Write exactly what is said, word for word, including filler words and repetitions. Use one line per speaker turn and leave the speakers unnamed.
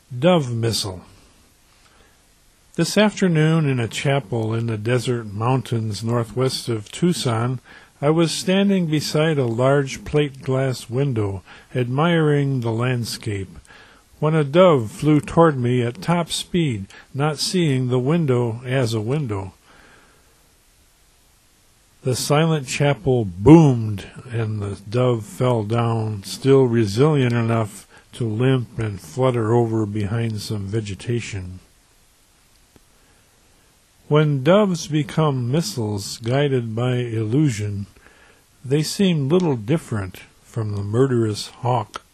Dove Missile. This afternoon in a chapel in the desert mountains northwest of Tucson, I was standing beside a large plate glass window, admiring the landscape, when a dove flew toward me at top speed, not seeing the window as a window. The silent chapel boomed, and the dove fell down, still resilient enough to limp and flutter over behind some vegetation. When doves become missiles guided by illusion, they seem little different from the murderous hawk